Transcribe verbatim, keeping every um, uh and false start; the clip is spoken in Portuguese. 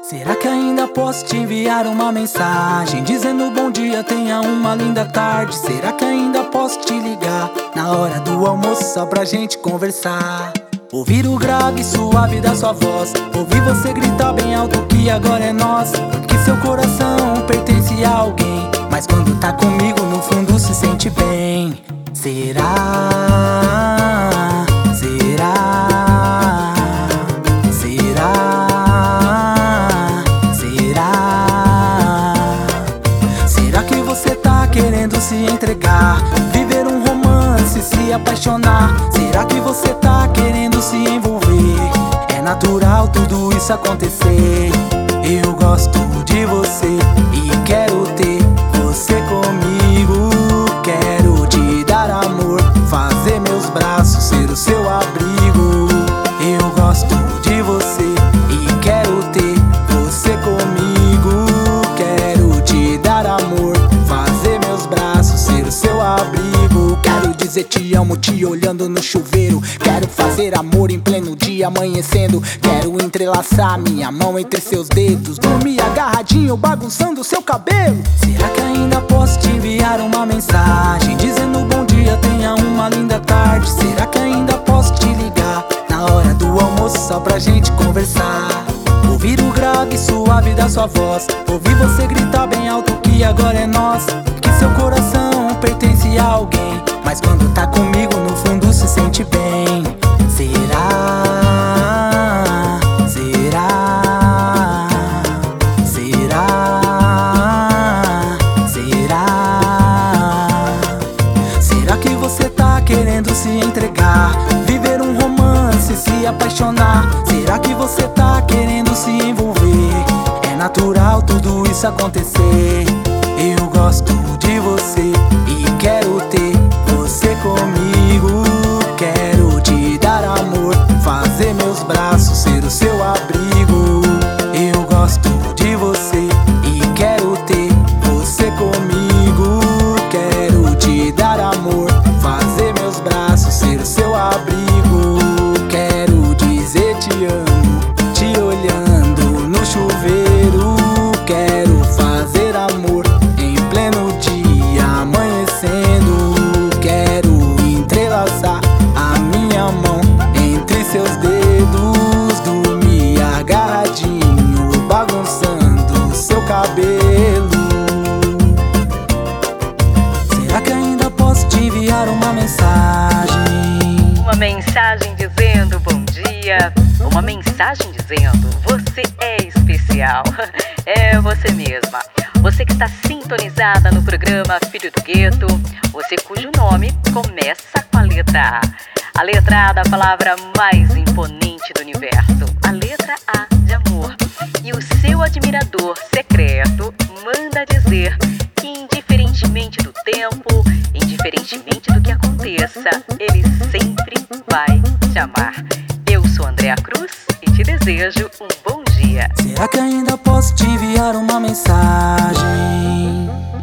Será que ainda posso te enviar uma mensagem dizendo bom dia, tenha uma linda tarde? Será que ainda posso te ligar na hora do almoço só pra gente conversar? Ouvir o grave suave da sua voz, ouvir você gritar bem alto que agora é nós. Porque seu coração pertence a alguém, mas quando tá comigo no fundo se sente bem. Será? Será? Querendo se entregar, viver um romance, se apaixonar. Será que você tá querendo se envolver? É natural tudo isso acontecer. Eu gosto de você e quero ter você comigo. Quero te dar amor, fazer meus braços ser o seu abrigo. Eu gosto de você e quero ter você comigo. Quero te dar amor, fazer meus braços ser o seu abrigo. Quero dizer te amo te olhando no chuveiro. Quero fazer amor em pleno dia amanhecendo. Quero entrelaçar minha mão entre seus dedos, dormir agarradinho bagunçando seu cabelo. Será que ainda posso te enviar uma mensagem dizendo bom dia, tenha uma linda tarde? Será que ainda posso te ligar na hora do almoço só pra gente conversar? Ouvir o grave suave da sua voz, ouvir você gritar bem alto que agora é nós. Que seu coração pertence a alguém, mas quando tá comigo no fundo se sente bem. Será? Será? Será? Será? Será que você tá querendo se entregar, viver um romance, se apaixonar? Será que você tá querendo se envolver? É natural tudo isso acontecer. Eu gosto de você e quero ter você comigo. Quero te dar amor, fazer meus braços ser o seu abrigo. Eu gosto de você e quero ter você comigo. Quero te dar amor, fazer meus braços ser o seu abrigo. Quero dizer te amo, te olhando no chuveiro. Quero fazer amor em pleno dia amanhecendo. Quero entrelaçar a minha mão entre seus dedos, dormir agarradinho bagunçando seu cabelo. Será que ainda posso te enviar uma mensagem? Uma mensagem dizendo bom dia, uma mensagem dizendo você é especial. É você mesma, você que está sintonizada no programa Filho do Gueto, você cujo nome começa com a letra A. A letra A da palavra mais imponente do universo, a letra A de amor. E o seu admirador secreto manda dizer que indiferentemente do tempo, indiferentemente do que aconteça, ele sempre vai te amar. Eu sou Andréa Cruz e te desejo um bom dia. Será que ainda posso te enviar uma mensagem?